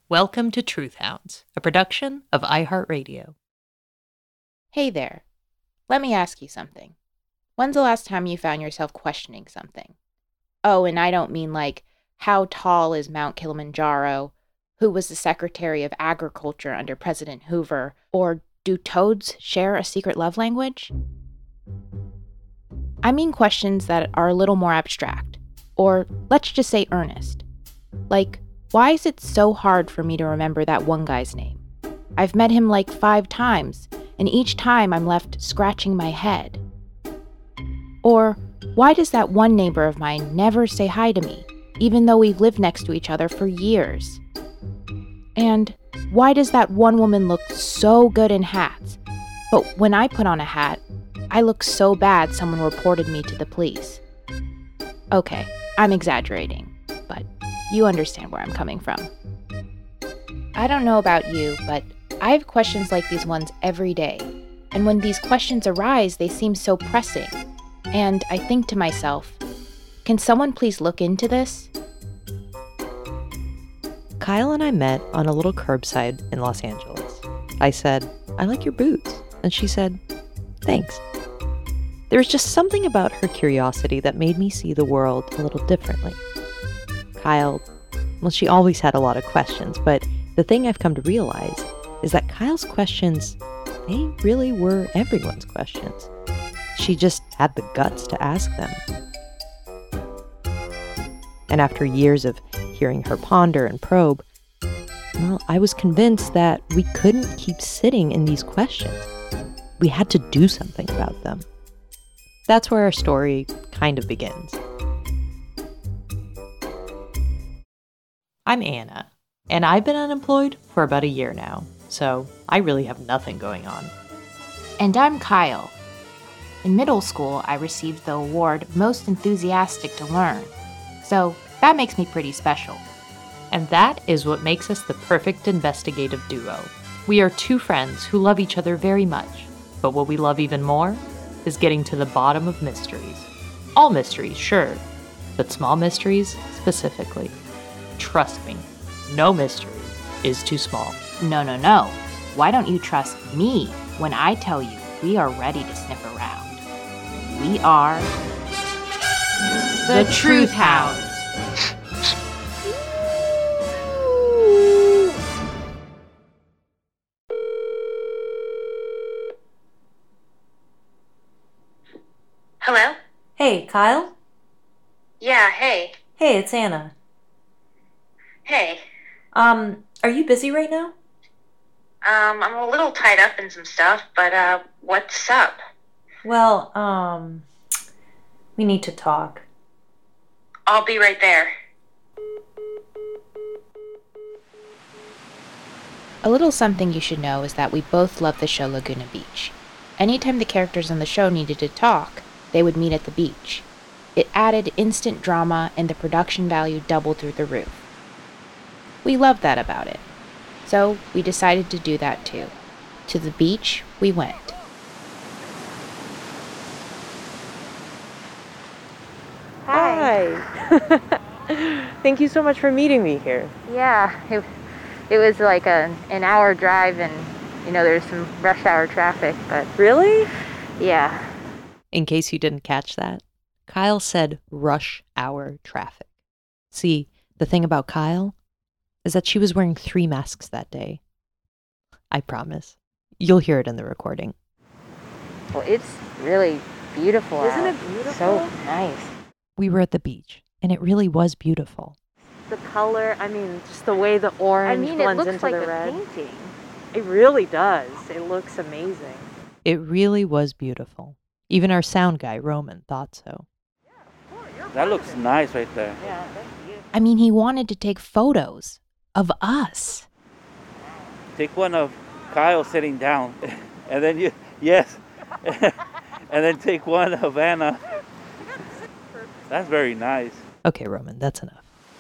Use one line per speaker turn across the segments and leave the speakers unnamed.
Welcome to Truth Hounds, a production of iHeartRadio.
Hey there. Let me ask you something. When's the last time you found yourself questioning something? Oh, and I don't mean like, how tall is Mount Kilimanjaro? Who was the Secretary of Agriculture under President Hoover? Or do toads share a secret love language? I mean questions that are a little more abstract, or let's just say earnest. Like, why is it so hard for me to remember that one guy's name? I've met him like 5 times, and each time I'm left scratching my head. Or, why does that one neighbor of mine never say hi to me, even though we've lived next to each other for years? And why does that one woman look so good in hats, but when I put on a hat, I look so bad someone reported me to the police? Okay, I'm exaggerating, but you understand where I'm coming from. I don't know about you, but I have questions like these ones every day. And when these questions arise, they seem so pressing. And I think to myself, can someone please look into this?
Kyle and I met on a little curbside in Los Angeles. I said, "I like your boots." And she said, "Thanks." There was just something about her curiosity that made me see the world a little differently. Kyle, well, she always had a lot of questions, but the thing I've come to realize is that Kyle's questions, they really were everyone's questions. She just had the guts to ask them. And after years of hearing her ponder and probe, well, I was convinced that we couldn't keep sitting in these questions. We had to do something about them. That's where our story kind of begins.
I'm Anna, and I've been unemployed for about a year now, so I really have nothing going on.
And I'm Kyle. In middle school, I received the award Most Enthusiastic to Learn, so that makes me pretty special.
And that is what makes us the perfect investigative duo. We are 2 friends who love each other very much, but what we love even more is getting to the bottom of mysteries. All mysteries, sure, but small mysteries specifically. Trust me, no mystery is too small.
No. Why don't you trust me when I tell you we are ready to sniff around? We are the Truth Hounds.
Hello?
Hey, Kyle?
Yeah, hey.
Hey, it's Anna.
Hey.
Are you busy right now?
I'm a little tied up in some stuff, but, what's up?
Well, we need to talk.
I'll be right there.
A little something you should know is that we both love the show Laguna Beach. Anytime the characters on the show needed to talk, they would meet at the beach. It added instant drama, and the production value doubled through the roof. We loved that about it. So we decided to do that too. To the beach we went.
Hi. Thank you so much for meeting me here.
Yeah, it was like an hour drive, and there's some rush hour traffic, but
Really?
yeah.
In case you didn't catch that, Kyle said rush hour traffic. See, the thing about Kyle is that she was wearing 3 masks that day. I promise. You'll hear it in the recording.
Well, it's really beautiful
Isn't
out.
it beautiful?
So nice.
We were at the beach, and it really was beautiful.
The color, just the way the orange
it
blends
looks
into
like
the
a
red.
painting.
It really does. It looks amazing.
It really was beautiful. Even our sound guy, Roman, thought so.
That looks nice right there.
Yeah, thank you.
I mean, he wanted to take photos of us.
Take one of Kyle sitting down, and then and then take one of Anna. That's very nice.
Okay, Roman, that's enough.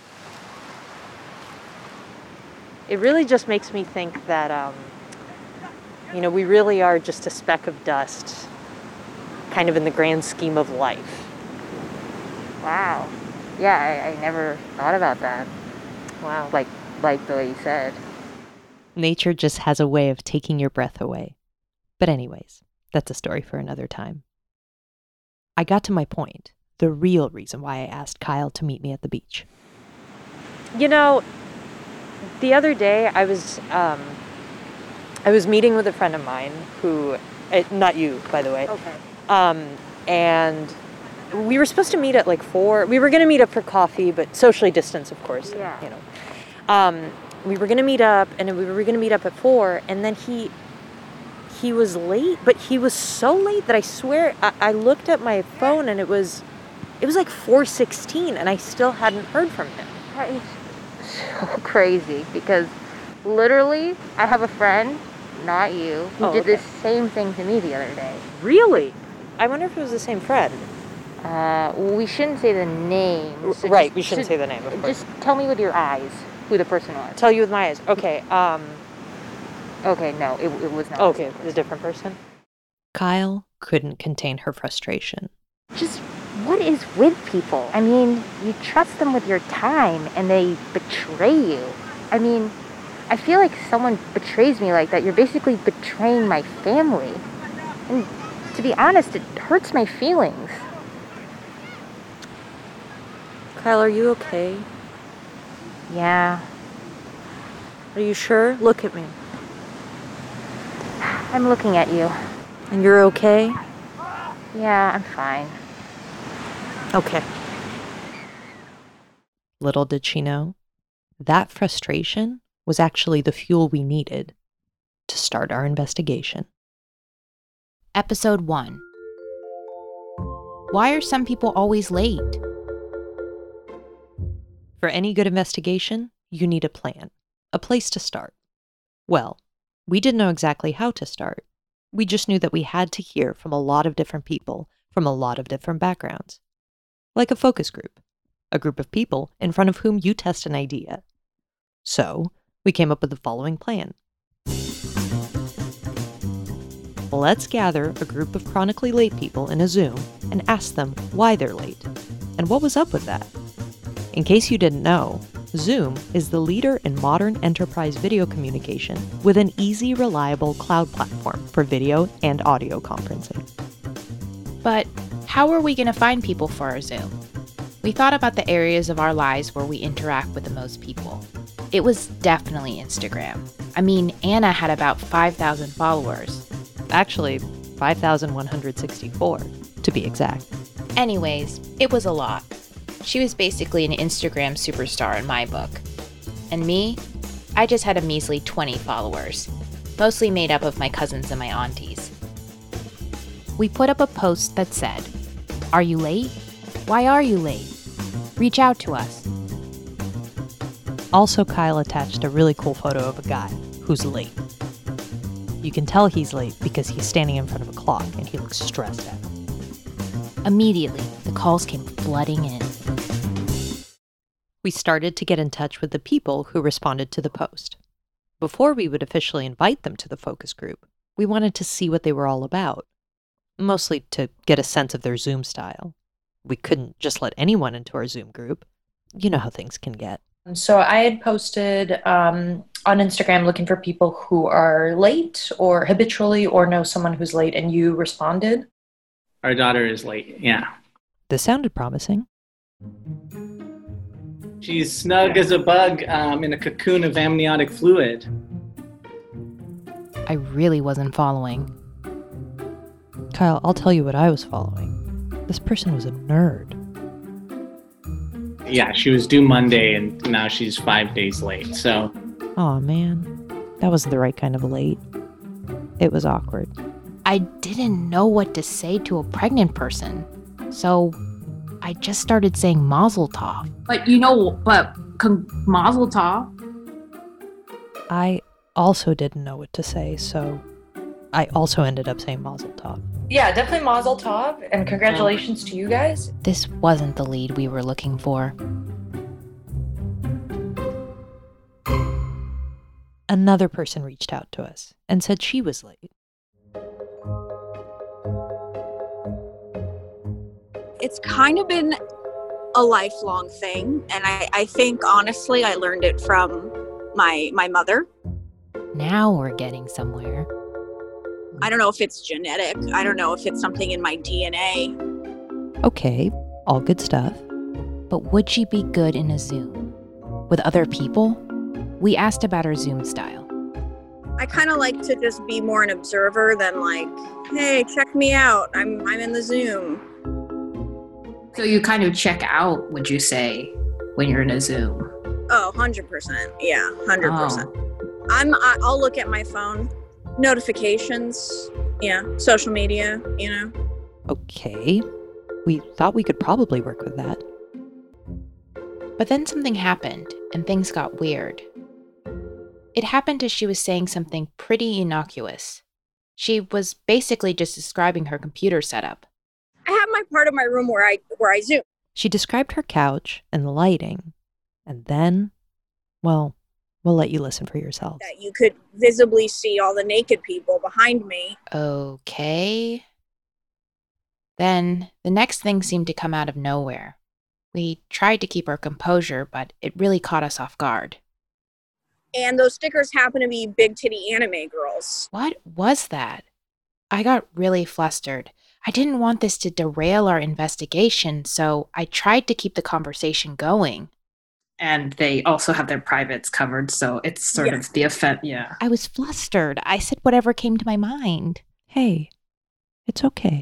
It really just makes me think that, we really are just a speck of dust, kind of in the grand scheme of life.
Wow. Yeah, I never thought about that.
Wow.
Like
like the way you said.
Nature just has a way of taking your breath away. But anyways, that's a story for another time. I got to my point, the real reason why I asked Kyle to meet me at the beach.
You know, the other day I was meeting with a friend of mine who, not you, by the way.
Okay.
And we were supposed to meet at like 4. We were going to meet up for coffee, but socially distanced, of course.
Yeah.
You know. We were going to meet up, and we were going to meet up at 4, and then he was late, but he was so late that I swear I looked at my phone and it was like 4:16, and I still hadn't heard from him.
That is so crazy, because literally I have a friend, not you, who did this same thing to me the other day.
Really? I wonder if it was the same friend.
We shouldn't say the name. So
right, we shouldn't say the name, of course.
Just tell me with your eyes who the person was.
Tell you with my eyes. Okay,
Okay, no, it was not.
Okay, it's a different person.
Kyle couldn't contain her frustration.
Just what is with people? I mean, you trust them with your time and they betray you. I mean, I feel like someone betrays me like that, you're basically betraying my family. And to be honest, it hurts my feelings.
Kyle, are you okay?
Yeah,
Are you sure? Look at me.
I'm looking at you.
And you're okay?
Yeah, I'm fine.
Okay.
Little did she know, that frustration was actually the fuel we needed to start our investigation.
Episode 1. Why are some people always late?
For any good investigation, you need a plan, a place to start. Well, we didn't know exactly how to start. We just knew that we had to hear from a lot of different people from a lot of different backgrounds. Like a focus group, a group of people in front of whom you test an idea. So, we came up with the following plan. Let's gather a group of chronically late people in a Zoom and ask them why they're late, and what was up with that. In case you didn't know, Zoom is the leader in modern enterprise video communication with an easy, reliable cloud platform for video and audio conferencing.
But how are we going to find people for our Zoom? We thought about the areas of our lives where we interact with the most people. It was definitely Instagram. I mean, Anna had about 5,000 followers.
Actually, 5,164, to be exact.
Anyways, it was a lot. She was basically an Instagram superstar in my book. And me? I just had a measly 20 followers, mostly made up of my cousins and my aunties. We put up a post that said, "Are you late? Why are you late? Reach out to us."
Also, Kyle attached a really cool photo of a guy who's late. You can tell he's late because he's standing in front of a clock and he looks stressed out.
Immediately, the calls came flooding in.
We started to get in touch with the people who responded to the post. Before we would officially invite them to the focus group, we wanted to see what they were all about, mostly to get a sense of their Zoom style. We couldn't just let anyone into our Zoom group. You know how things can get.
So I had posted on Instagram looking for people who are late or habitually or know someone who's late, and you responded?
Our daughter is late, yeah.
This sounded promising.
She's snug as a bug in a cocoon of amniotic fluid.
I really wasn't following.
Kyle, I'll tell you what I was following. This person was a nerd.
Yeah, she was due Monday, and now she's 5 days late, so...
Aw, man. That wasn't the right kind of late. It was awkward.
I didn't know what to say to a pregnant person, so I just started saying Mazel Tov.
Mazel Tov?
I also didn't know what to say, so I also ended up saying Mazel Tov.
Yeah, definitely Mazel Tov, and congratulations to you guys.
This wasn't the lead we were looking for.
Another person reached out to us and said she was late.
It's kind of been a lifelong thing, and I think honestly I learned it from my mother.
Now we're getting somewhere.
I don't know if it's genetic. I don't know if it's something in my DNA.
Okay, all good stuff.
But would she be good in a Zoom? With other people? We asked about her Zoom style.
I kind of like to just be more an observer than like, hey, check me out. I'm in the Zoom.
So you kind of check out, would you say, when you're in a Zoom?
Oh, 100%. Yeah, 100%.
Oh.
I'll look at my phone, notifications, social media,
Okay, we thought we could probably work with that.
But then something happened, and things got weird. It happened as she was saying something pretty innocuous. She was basically just describing her computer setup.
I have my part of my room where I Zoom.
She described her couch and the lighting, and then, well, we'll let you listen for yourselves.
That you could visibly see all the naked people behind me.
Okay. Then the next thing seemed to come out of nowhere. We tried to keep our composure, but it really caught us off guard.
And those stickers happen to be big titty anime girls.
What was that? I got really flustered. I didn't want this to derail our investigation, so I tried to keep the conversation going.
And they also have their privates covered, so it's sort of the offense, yeah.
I was flustered. I said whatever came to my mind.
Hey, it's okay.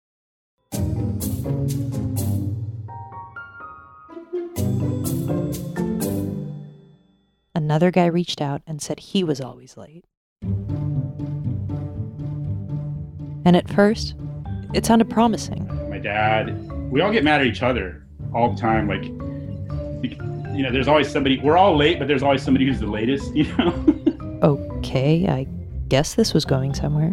Another guy reached out and said he was always late. And at first, it sounded promising.
My dad, we all get mad at each other all the time. Like, there's always somebody, we're all late, but there's always somebody who's the latest,
Okay, I guess this was going somewhere.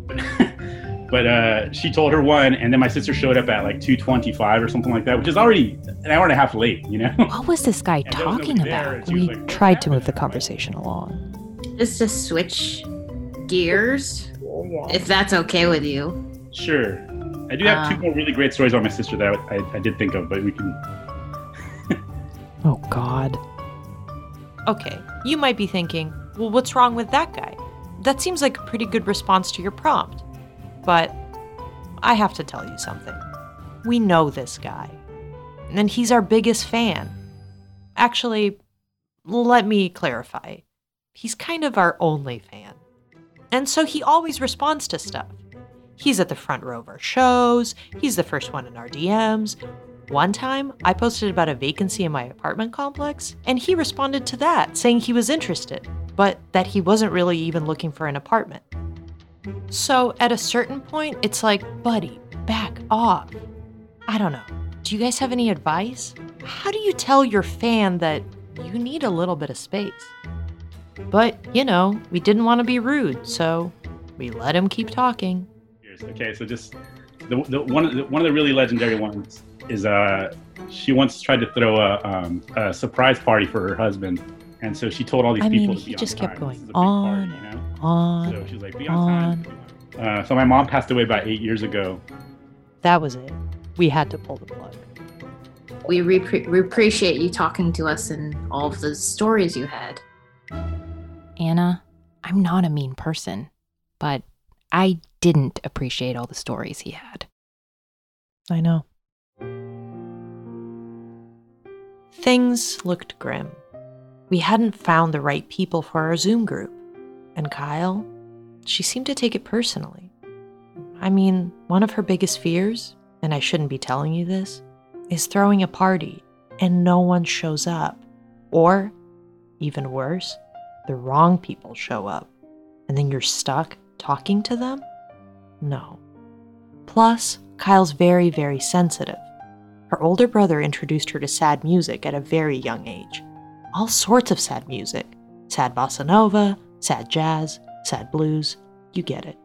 But she told her one, and then my sister showed up at like 2:25 or something like that, which is already an hour and a half late,
What was this guy talking about?
We tried to move the conversation along.
Just to switch gears, if that's okay with you.
Sure. I do have two more really great stories about my sister that I did think of, but we can...
Oh, God.
Okay, you might be thinking, well, what's wrong with that guy? That seems like a pretty good response to your prompt. But I have to tell you something. We know this guy, and he's our biggest fan. Actually, let me clarify. He's kind of our only fan. And so he always responds to stuff. He's at the front row of our shows. He's the first one in our DMs. One time, I posted about a vacancy in my apartment complex, and he responded to that, saying he was interested, but that he wasn't really even looking for an apartment. So at a certain point, it's like, buddy, back off. I don't know. Do you guys have any advice? How do you tell your fan that you need a little bit of space? But, we didn't want to be rude, so we let him keep talking.
Okay, so just one of the really legendary ones is she once tried to throw a surprise party for her husband, and so she told all these people to be on time.
He just kept going
on,
on.
So she was like, "Be on time." So my mom passed away about 8 years ago.
That was it. We had to pull the plug.
We appreciate you talking to us and all of the stories you had.
Anna, I'm not a mean person, but I didn't appreciate all the stories he had.
I know.
Things looked grim. We hadn't found the right people for our Zoom group. And Kyle, she seemed to take it personally. I mean, one of her biggest fears, and I shouldn't be telling you this, is throwing a party and no one shows up. Or, even worse, the wrong people show up. And then you're stuck talking to them? No. Plus, Kyle's very, very sensitive. Her older brother introduced her to sad music at a very young age. All sorts of sad music. Sad bossa nova, sad jazz, sad blues. You get it.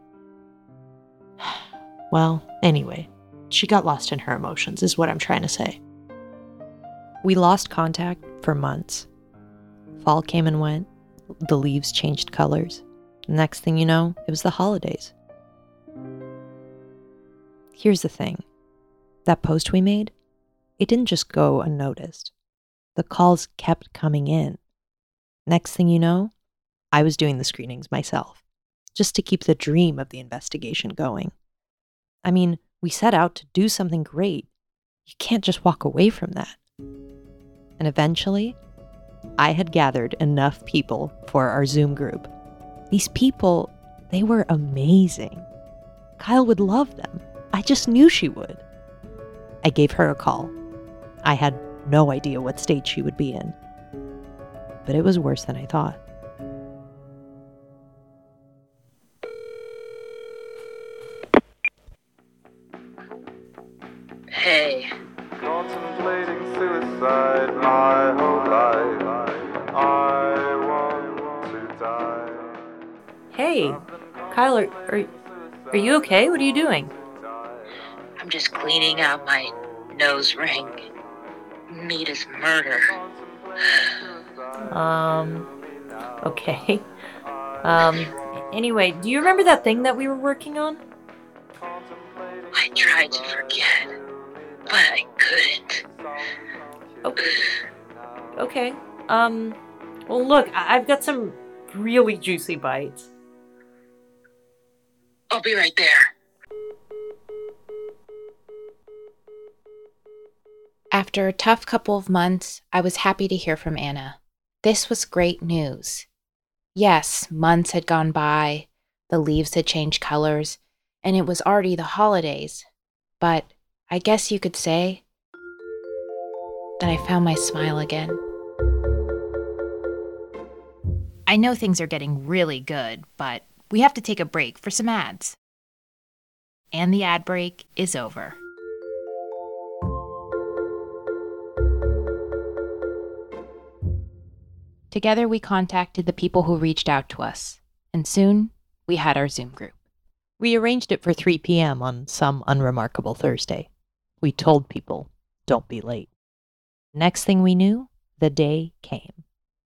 Well, anyway, she got lost in her emotions, is what I'm trying to say.
We lost contact for months. Fall came and went. The leaves changed colors. Next thing you know, it was the holidays. Here's the thing. That post we made, it didn't just go unnoticed. The calls kept coming in. Next thing you know, I was doing the screenings myself, just to keep the dream of the investigation going. I mean, we set out to do something great. You can't just walk away from that. And eventually, I had gathered enough people for our Zoom group. These people, they were amazing. Kyle would love them. I just knew she would. I gave her a call. I had no idea what state she would be in. But it was worse than I thought.
Hey.
Contemplating suicide my whole life. I want to die.
Hey, Kyle, are you okay? What are you doing?
I'm just cleaning out my nose ring. Meat is murder.
Okay. Anyway, do you remember that thing that we were working on?
I tried to forget, but I couldn't.
Okay. Well, look, I've got some really juicy bites.
I'll be right there.
After a tough couple of months, I was happy to hear from Anna. This was great news. Yes, months had gone by, the leaves had changed colors, and it was already the holidays. But I guess you could say that I found my smile again. I know things are getting really good, but we have to take a break for some ads. And the ad break is over. Together, we contacted the people who reached out to us, and soon we had our Zoom group.
We arranged it for 3 p.m. on some unremarkable Thursday. We told people, don't be late. Next thing we knew, the day came.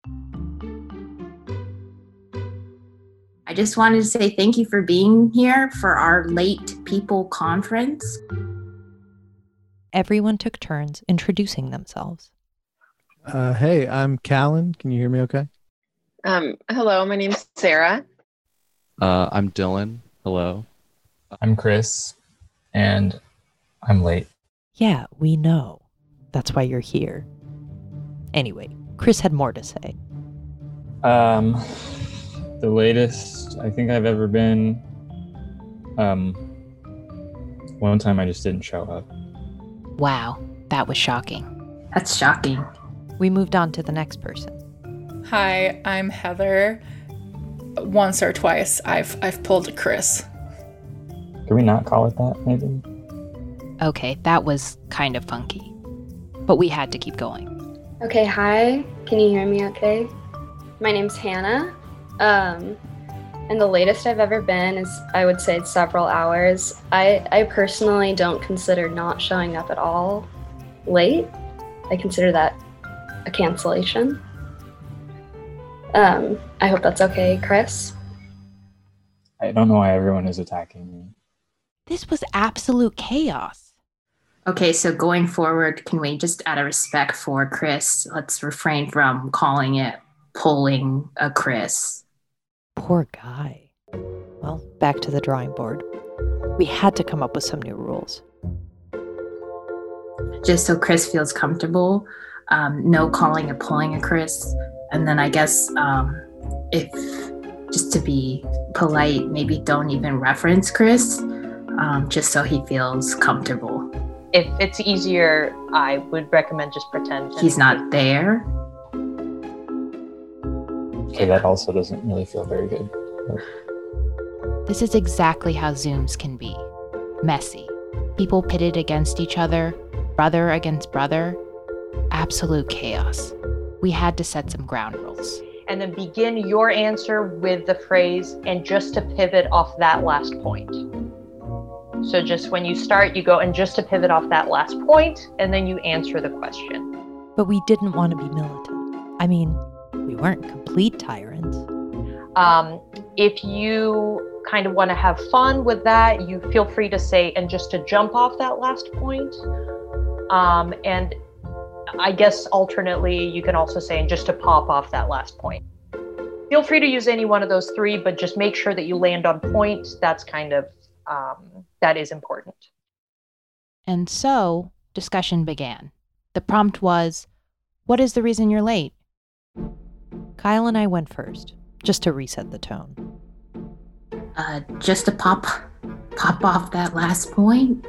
I just wanted to say thank you for being here for our Late People Conference.
Everyone took turns introducing themselves.
Hey, I'm Callan. Can you hear me okay?
Hello, my name's Sarah.
I'm Dylan. Hello.
I'm Chris, and I'm late.
Yeah, we know. That's why you're here. Anyway, Chris had more to say.
The latest I think I've ever been, one time I just didn't show up.
Wow, that was shocking.
That's shocking.
We moved on to the next person.
Hi, I'm Heather. Once or twice I've pulled a Chris.
Can we not call it that, maybe?
Okay, that was kind of funky. But we had to keep going.
Okay, hi. Can you hear me okay? My name's Hannah. And the latest I've ever been is, I would say, several hours. I personally don't consider not showing up at all late. I consider that a cancellation. I hope that's okay, Chris.
I don't know why everyone is attacking me.
This was absolute chaos.
Okay, so going forward, can we just, out of respect for Chris, let's refrain from calling it pulling a Chris.
Poor guy. Well, back to the drawing board. We had to come up with some new rules.
Just so Chris feels comfortable, no calling it pulling a Chris. And then I guess if, just to be polite, maybe don't even reference Chris, just so he feels comfortable.
If it's easier, I would recommend just pretend
he's not there.
Okay, that also doesn't really feel very good.
This is exactly how Zooms can be. Messy. People pitted against each other, brother against brother. Absolute chaos. We had to set some ground rules.
And then begin your answer with the phrase, and just to pivot off that last point. So just when you start, you go, and just to pivot off that last point, and then you answer the question.
But we didn't want to be militant. I mean, we weren't complete tyrants.
If you kind of want to have fun with that, you feel free to say, and just to jump off that last point. And I guess alternately, you can also say, and just to pop off that last point.
Feel free to use any one of those three, but just make sure that you land on point. That's kind of, that is important.
And so, discussion began. The prompt was, what is the reason you're late?
Kyle and I went first, just to reset the tone.
Just to pop off that last point.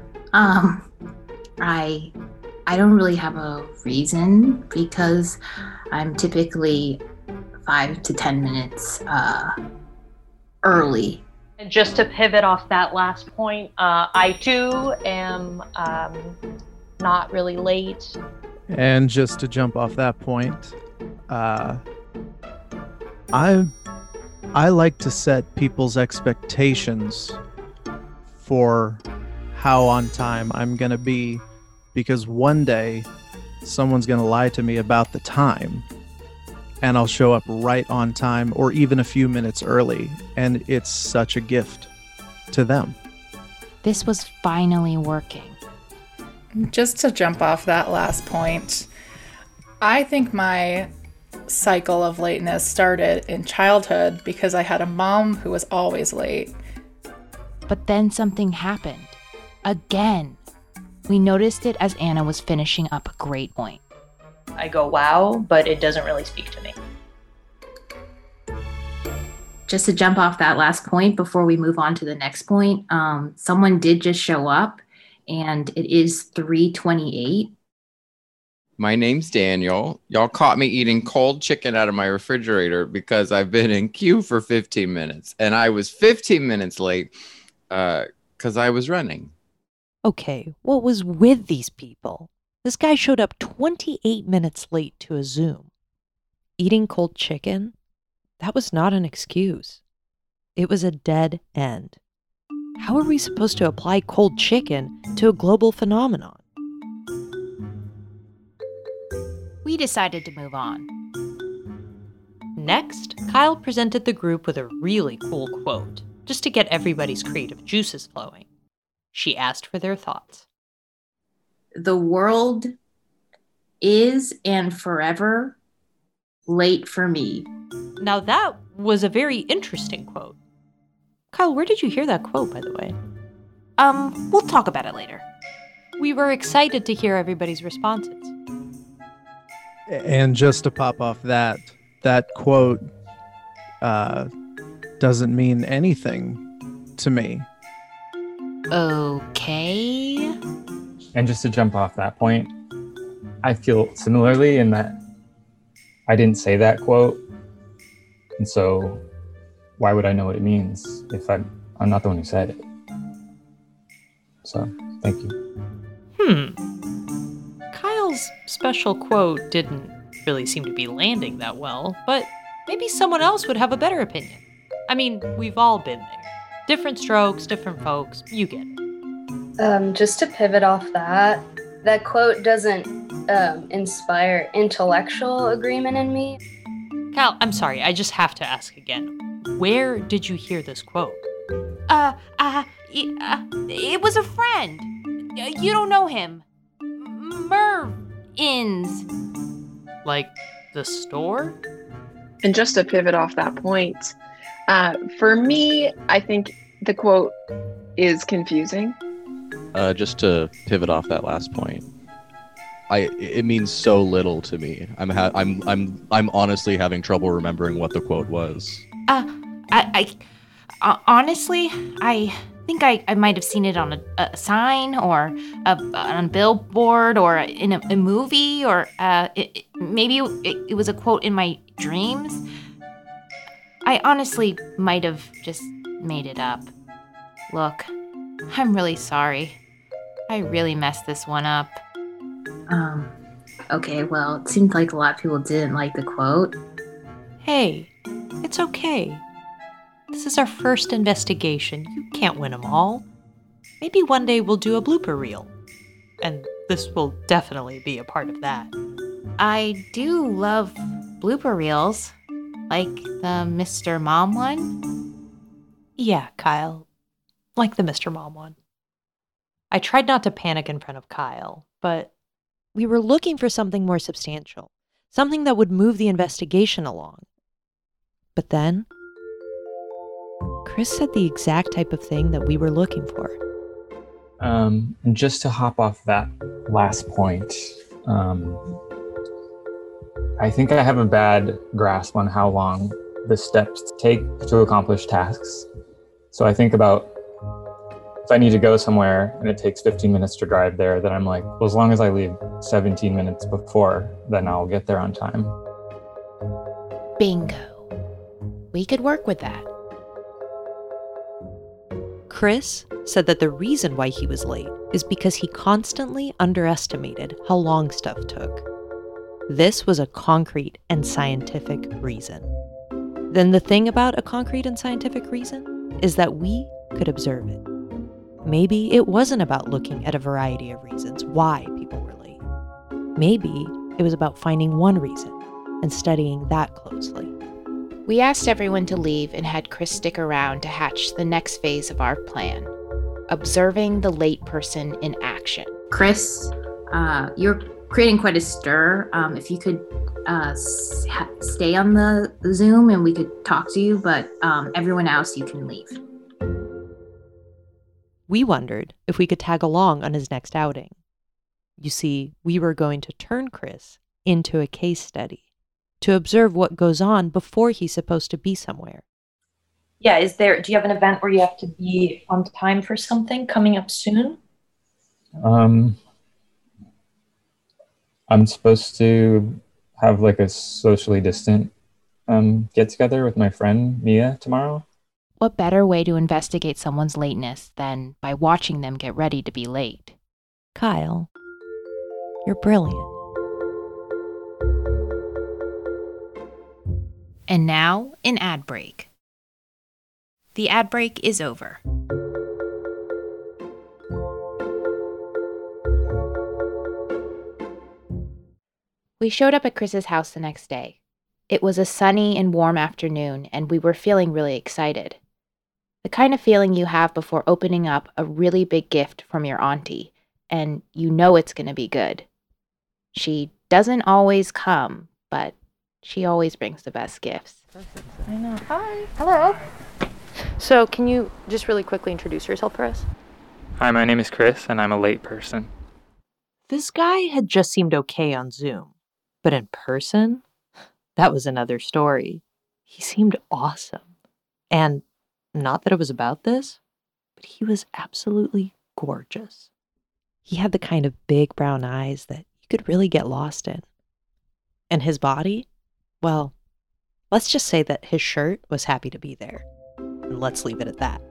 I don't really have a reason because I'm typically 5 to 10 minutes early.
And just to pivot off that last point, I too am not really late.
And just to jump off that point, I like to set people's expectations for how on time I'm going to be, because one day someone's going to lie to me about the time and I'll show up right on time or even a few minutes early, and it's such a gift to them.
This was finally working.
Just to jump off that last point, I think my cycle of lateness started in childhood because I had a mom who was always late.
But then something happened. Again. We noticed it as Anna was finishing up a great point.
I go, wow, but it doesn't really speak to me.
Just to jump off that last point before we move on to the next point, someone did just show up, and it is 3:28.
My name's Daniel. Y'all caught me eating cold chicken out of my refrigerator because I've been in queue for 15 minutes, and I was 15 minutes late because I was running.
Okay, what was with these people? This guy showed up 28 minutes late to a Zoom. Eating cold chicken? That was not an excuse. It was a dead end. How are we supposed to apply cold chicken to a global phenomenon?
We decided to move on.
Next, Kyle presented the group with a really cool quote, just to get everybody's creative juices flowing. She asked for their thoughts.
The world is and forever late for me.
Now that was a very interesting quote. Kyle, where did you hear that quote, by the way?
We'll talk about it later.
We were excited to hear everybody's responses.
And just to pop off that quote doesn't mean anything to me.
Okay.
And just to jump off that point, I feel similarly in that I didn't say that quote. And so why would I know what it means if I'm not the one who said it? So, thank you.
Kyle's special quote didn't really seem to be landing that well, but maybe someone else would have a better opinion. I mean, we've all been there. Different strokes, different folks, you get it.
Just to pivot off that quote doesn't inspire intellectual agreement in me.
Kyle, I'm sorry, I just have to ask again. Where did you hear this quote?
It was a friend. You don't know him. Merv Inns.
Like the store?
And just to pivot off that point, for me, I think the quote is confusing.
Just to pivot off that last point, it means so little to me. I'm honestly having trouble remembering what the quote was.
Honestly, I think I might have seen it on a sign or on a billboard or in a movie, or maybe it was a quote in my dreams. I honestly might have just made it up. Look, I'm really sorry. I really messed this one up.
Okay, well, it seemed like a lot of people didn't like the quote.
Hey, it's okay. This is our first investigation. You can't win them all. Maybe one day we'll do a blooper reel. And this will definitely be a part of that.
I do love blooper reels. Like the Mr. Mom one?
Yeah, Kyle. Like the Mr. Mom one. I tried not to panic in front of Kyle, but
we were looking for something more substantial. Something that would move the investigation along. But then, Chris said the exact type of thing that we were looking for.
And just to hop off that last point, I think I have a bad grasp on how long the steps take to accomplish tasks. So I think about if I need to go somewhere and it takes 15 minutes to drive there, then I'm like, well, as long as I leave 17 minutes before, then I'll get there on time.
Bingo. We could work with that.
Chris said that the reason why he was late is because he constantly underestimated how long stuff took. This was a concrete and scientific reason. Then the thing about a concrete and scientific reason is that we could observe it. Maybe it wasn't about looking at a variety of reasons why people were late. Maybe it was about finding one reason and studying that closely.
We asked everyone to leave and had Chris stick around to hatch the next phase of our plan, observing the late person in action.
Chris, you're creating quite a stir. If you could stay on the Zoom and we could talk to you, but everyone else, you can leave.
We wondered if we could tag along on his next outing. You see, we were going to turn Chris into a case study to observe what goes on before he's supposed to be somewhere.
Yeah, do you have an event where you have to be on time for something coming up soon?
I'm supposed to have like a socially distant get together with my friend Mia tomorrow.
What better way to investigate someone's lateness than by watching them get ready to be late?
Kyle, you're brilliant.
And now, an ad break. The ad break is over. We showed up at Chris's house the next day. It was a sunny and warm afternoon, and we were feeling really excited. The kind of feeling you have before opening up a really big gift from your auntie, and you know it's going to be good. She doesn't always come, but she always brings the best gifts.
I know. Hi.
Hello.
So, can you just really quickly introduce yourself for us?
Hi, my name is Chris, and I'm a late person.
This guy had just seemed okay on Zoom, but in person, that was another story. He seemed awesome. And not that it was about this, but he was absolutely gorgeous. He had the kind of big brown eyes that you could really get lost in. And his body? Well, let's just say that his shirt was happy to be there. And let's leave it at that.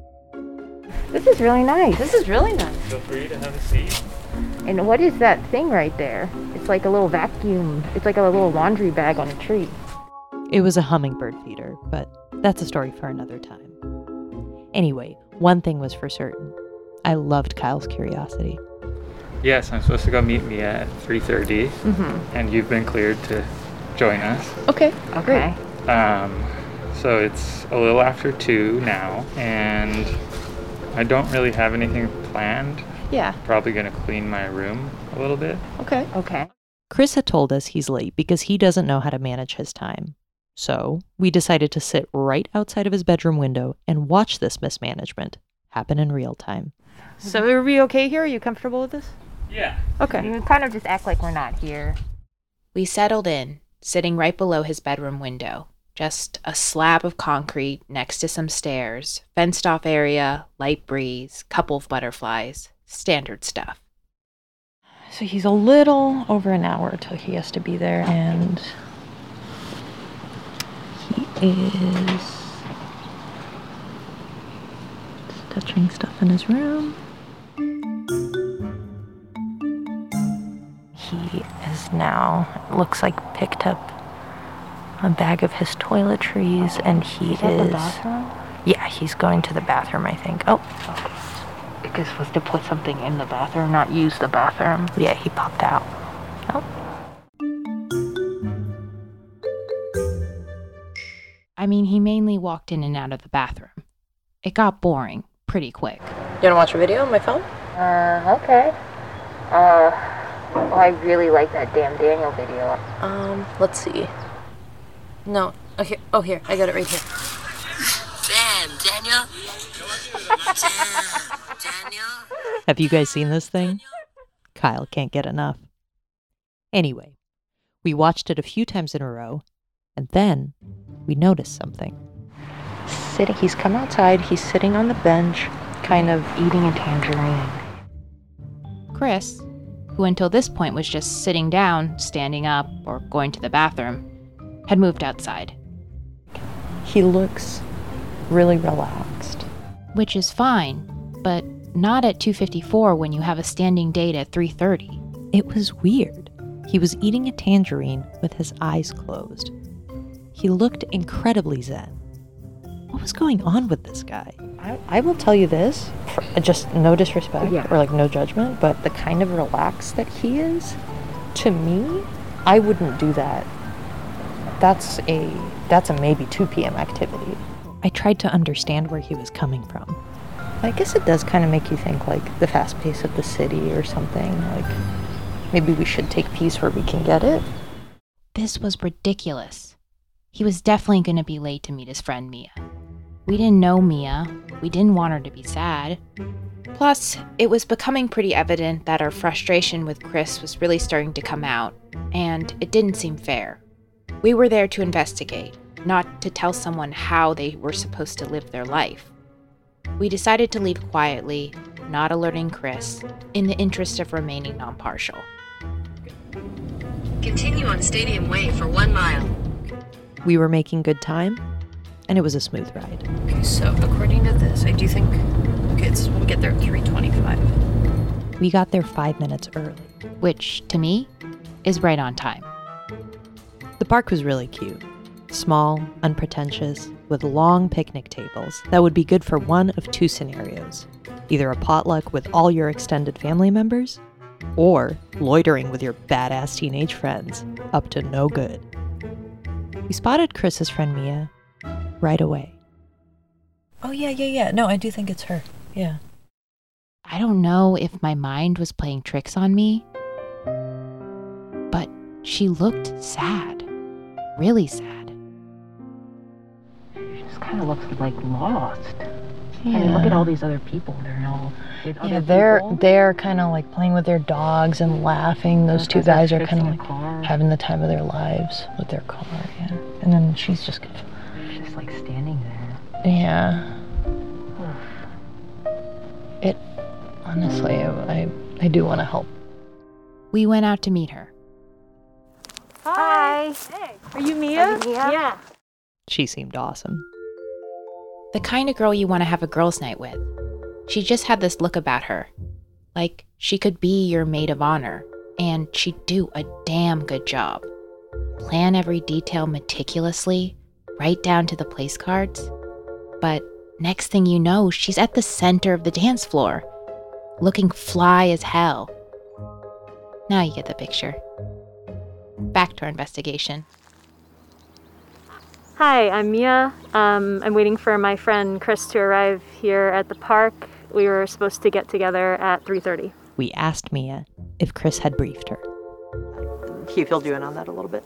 This is really nice.
This is really nice.
Feel free to have a seat.
And what is that thing right there? It's like a little vacuum. It's like a little laundry bag on a tree.
It was a hummingbird feeder, but that's a story for another time. Anyway, one thing was for certain. I loved Kyle's curiosity.
Yes, I'm supposed to go meet Mia at 3:30, and you've been cleared to join us.
Okay.
Okay.
So it's a little after 2 now, and I don't really have anything planned.
Yeah.
Probably gonna clean my room a little bit.
Okay.
Okay.
Chris had told us he's late because he doesn't know how to manage his time. So we decided to sit right outside of his bedroom window and watch this mismanagement happen in real time.
So are we okay here? Are you comfortable with this?
Yeah.
Okay.
You kind of just act like we're not here.
We settled in, sitting right below his bedroom window. Just a slab of concrete next to some stairs, fenced-off area, light breeze, couple of butterflies, standard stuff.
So he's a little over an hour till he has to be there, and he is touching stuff in his room. He is now, it looks like, picked up a bag of his toiletries, and he is
the bathroom?
Yeah, he's going to the bathroom, I think. Oh,
Okay. Because supposed to put something in the bathroom, not use the bathroom.
yeah, he popped out. Oh.
I mean, he mainly walked in and out of the bathroom. It got boring pretty quick.
You wanna watch a video on my phone?
Okay. Oh, I really like that damn Daniel video.
Let's see. No, Okay. Oh, here. I got it right here.
Damn, Daniel.
Have you guys seen this thing? Kyle can't get enough. Anyway, we watched it a few times in a row, and then we noticed something.
He's come outside, he's sitting on the bench, kind of eating a tangerine. Chris, who until this point was just sitting down, standing up, or going to the bathroom, had moved outside.
He looks really relaxed.
Which is fine, but not at 2:54 when you have a standing date at 3:30.
It was weird. He was eating a tangerine with his eyes closed. He looked incredibly zen. What was going on with this guy? I will tell you this, just no disrespect or like no judgment, but the kind of relaxed that he is, to me, I wouldn't do that. That's a maybe 2 p.m. activity. I tried to understand where he was coming from. I guess it does kind of make you think like the fast pace of the city or something, like maybe we should take peace where we can get it.
This was ridiculous. He was definitely going to be late to meet his friend Mia. We didn't know Mia. We didn't want her to be sad. Plus, it was becoming pretty evident that our frustration with Chris was really starting to come out, and it didn't seem fair. We were there to investigate, not to tell someone how they were supposed to live their life. We decided to leave quietly, not alerting Chris, in the interest of remaining non-partial.
Continue on Stadium Way for 1 mile.
We were making good time, and it was a smooth ride.
Okay, so according to this, I do think, we'll get there at 3:25.
We got there 5 minutes early.
Which, to me, is right on time.
The park was really cute. Small, unpretentious, with long picnic tables that would be good for one of 2 scenarios. Either a potluck with all your extended family members, or loitering with your badass teenage friends, up to no good. We spotted Chris's friend Mia right away. Oh, yeah. No, I do think it's her. Yeah.
I don't know if my mind was playing tricks on me, but she looked sad. Really sad.
She just kind of looks like lost. Yeah. I mean, look at all these other people.
They're kind of like playing with their dogs and laughing. Those 2 guys are kind of like having the time of their lives with their car, yeah. And then she's just
like standing there.
Yeah. It, honestly, I do want to help.
We went out to meet her.
Hi. Hey. Are you Mia? Yeah.
She seemed awesome.
The kind of girl you want to have a girls' night with. She just had this look about her. Like she could be your maid of honor, and she'd do a damn good job. Plan every detail meticulously, right down to the place cards. But next thing you know, she's at the center of the dance floor, looking fly as hell. Now you get the picture. Back to our investigation.
Hi, I'm Mia. I'm waiting for my friend Chris to arrive here at the park. We were supposed to get together at 3:30.
We asked Mia if Chris had briefed her.
He filled you in on that a little bit?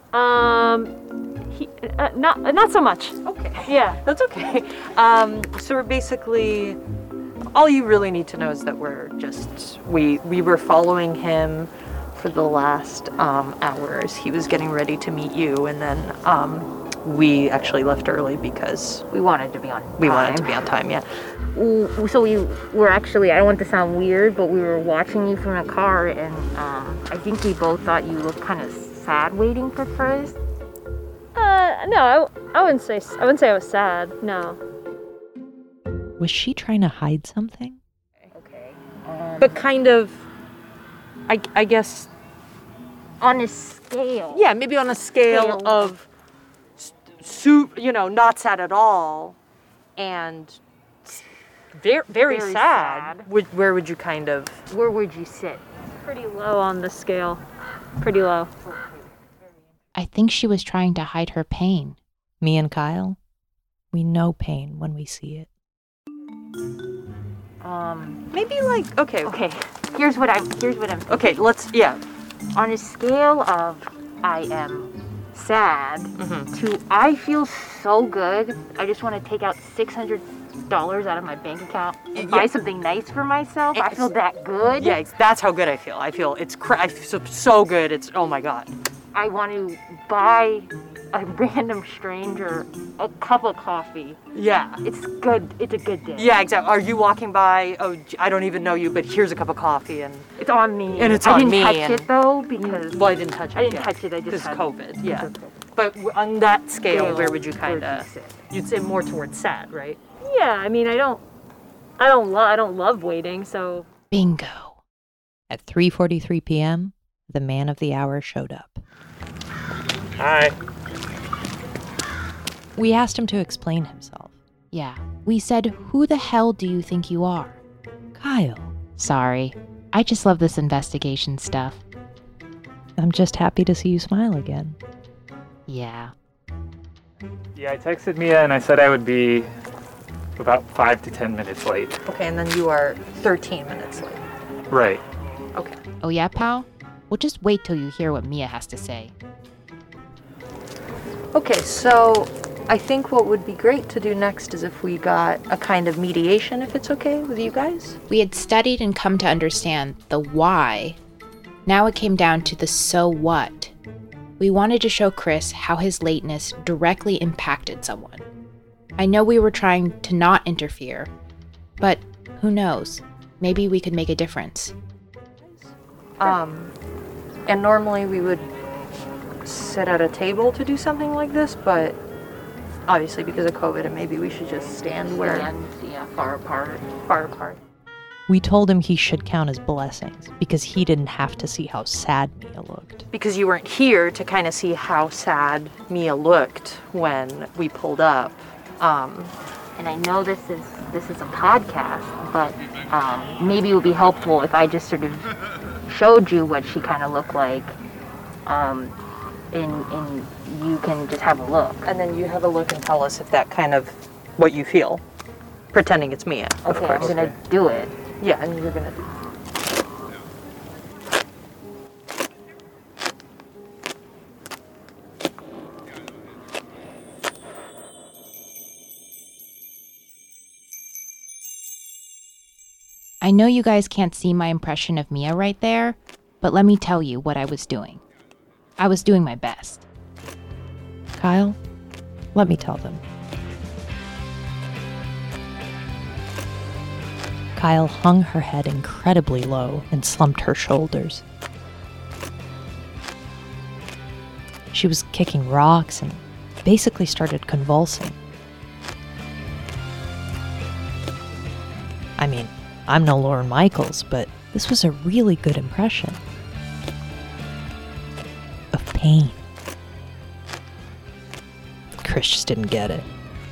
Not so much.
Okay.
Yeah.
That's okay. So we're basically, all you really need to know is that we were following him for the last hours. He was getting ready to meet you, and then we actually left early because
we wanted to be on time.
We wanted to be on time, yeah.
So we were actually, I don't want to sound weird, but we were watching you from a car, and I think we both thought you looked kind of sad waiting for Chris.
No, I wouldn't say I was sad. No.
Was she trying to hide something?
Okay.
But kind of, I guess,
on a scale.
Yeah, maybe on a scale of, not sad at all, and very sad. Where would you
Where would you sit?
Pretty low on the scale. Pretty low.
I think she was trying to hide her pain.
Me and Kyle, we know pain when we see it.
Maybe okay.
Here's what I'm
Okay, let's, yeah.
On a scale of I am sad to I feel so good. I just want to take out $600 out of my bank account and buy something nice for myself. I feel that good.
Yeah, that's how good I feel. I feel I feel so good. It's, oh my God.
I want to buy a random stranger a cup of coffee.
Yeah.
It's good. It's a good day.
Yeah, exactly. Are you walking by, oh, I don't even know you, but here's a cup of coffee, and
it's on me.
And it's on me.
I didn't touch it though because
well, I didn't touch it.
I didn't touch it. I just had
COVID. Yeah. But on that scale, where would you kind of? You'd say more towards sad, right?
Yeah. I mean, I don't love waiting. So
Bingo.
At 3:43 p.m., the man of the hour showed up.
Hi.
We asked him to explain himself. Yeah. We said, who the hell do you think you are?
Kyle.
Sorry. I just love this investigation stuff.
I'm just happy to see you smile again.
Yeah.
Yeah, I texted Mia and I said I would be about 5 to 10 minutes late.
Okay, and then you are 13 minutes late.
Right.
Okay.
Oh yeah, pal? Well, just wait till you hear what Mia has to say.
Okay, so I think what would be great to do next is if we got a kind of mediation, if it's okay with you guys.
We had studied and come to understand the why. Now it came down to the so what. We wanted to show Chris how his lateness directly impacted someone. I know we were trying to not interfere, but who knows? Maybe we could make a difference.
And normally we would sit at a table to do something like this, but obviously because of COVID, and maybe we should just stand
far apart.
Far apart.
We told him he should count his blessings because he didn't have to see how sad Mia looked.
Because you weren't here to kind of see how sad Mia looked when we pulled up.
And I know this is a podcast, but maybe it would be helpful if I just sort of showed you what she kind of looked like, and you can just have a look.
And then you have a look and tell us if that kind of what you feel, pretending it's Mia.
Okay, I'm gonna do it.
Yeah, and you're gonna do it.
I know you guys can't see my impression of Mia right there, but let me tell you what I was doing. I was doing my best.
Kyle, let me tell them. Kyle hung her head incredibly low and slumped her shoulders. She was kicking rocks and basically started convulsing. I mean, I'm no Lorne Michaels, but this was a really good impression of pain. Chris just didn't get it.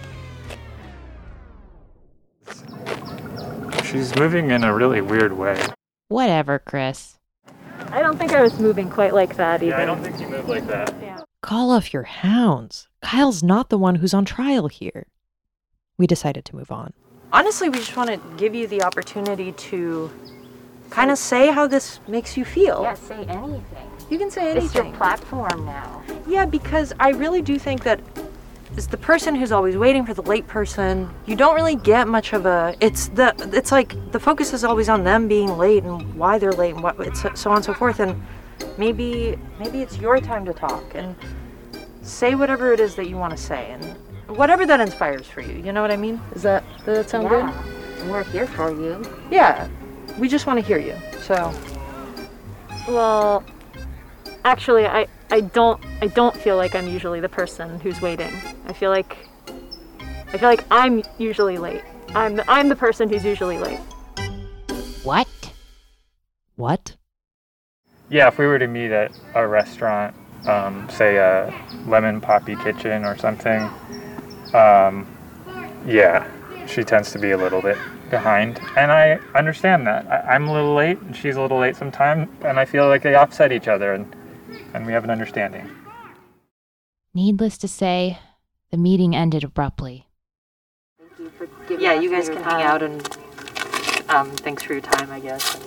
She's moving in a really weird way.
Whatever, Chris.
I don't think I was moving quite like that either.
Yeah, I don't think you moved like that.
Yeah.
Call off your hounds. Kyle's not the one who's on trial here. We decided to move on.
Honestly, we just want to give you the opportunity to kind of say how this makes you feel.
Yeah, say anything.
You can say anything.
It's your platform now.
Yeah, because I really do think that as the person who's always waiting for the late person, you don't really get much of a. It's like the focus is always on them being late and why they're late and what it's so on and so forth. And maybe it's your time to talk and say whatever it is that you want to say and whatever that inspires for you. You know what I mean? Does that sound good?
And we're here for you.
Yeah, we just want to hear you. So.
Well, actually, I don't feel like I'm usually the person who's waiting. I feel like I'm usually late. I'm the person who's usually late.
What?
What?
Yeah, if we were to meet at a restaurant, say a Lemon Poppy Kitchen or something, yeah, she tends to be a little bit behind. And I understand that. I'm a little late and she's a little late sometimes, and I feel like they offset each other and we have an understanding.
Needless to say, the meeting ended abruptly.
Thank you for giving us you guys can hang out and thanks for your time, I guess.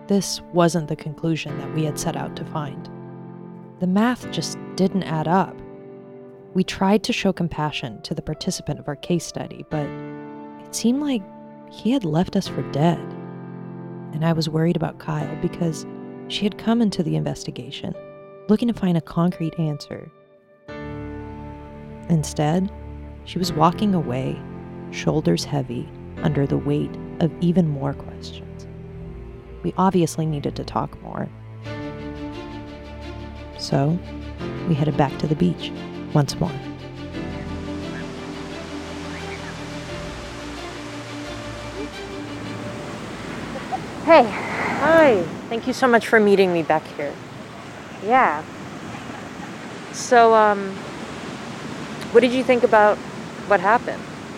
This wasn't the conclusion that we had set out to find. The math just didn't add up. We tried to show compassion to the participant of our case study, but it seemed like he had left us for dead. And I was worried about Kyle because she had come into the investigation looking to find a concrete answer. Instead, she was walking away, shoulders heavy, under the weight of even more questions. We obviously needed to talk more. So, we headed back to the beach once more.
Hey. Hi. Thank you so much for meeting me back here.
Yeah.
So, what did you think about what happened?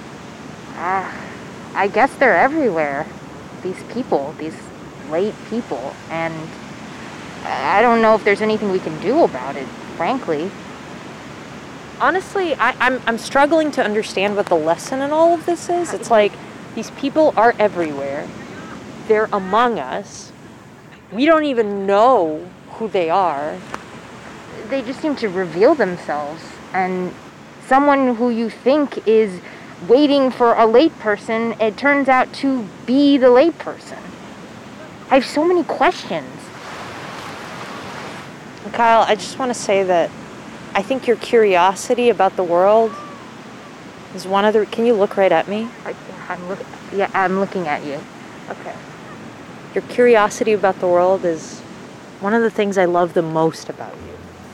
I guess they're everywhere. These people, these late people, and I don't know if there's anything we can do about it, frankly.
Honestly, I'm struggling to understand what the lesson in all of this is. It's like, these people are everywhere. They're among us. We don't even know who they are.
They just seem to reveal themselves, and someone who you think is waiting for a late person, it turns out to be the late person. I have so many questions.
Kyle, I just want to say that I think your curiosity about the world is one of the... Can you look right at me?
I'm looking at you.
Okay. Your curiosity about the world is one of the things I love the most about you.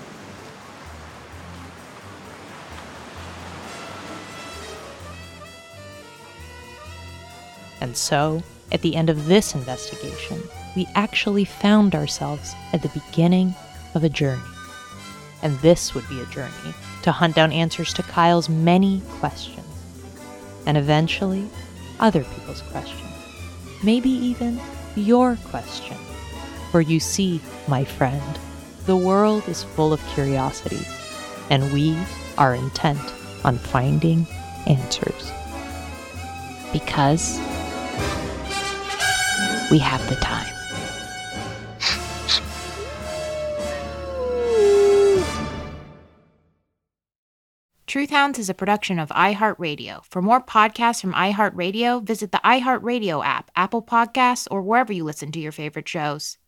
And so, at the end of this investigation, we actually found ourselves at the beginning of a journey. And this would be a journey to hunt down answers to Kyle's many questions. And eventually, other people's questions. Maybe even your question. For you see, my friend, the world is full of curiosity, and we are intent on finding answers. Because we have the time.
Truth Hounds is a production of iHeartRadio. For more podcasts from iHeartRadio, visit the iHeartRadio app, Apple Podcasts, or wherever you listen to your favorite shows.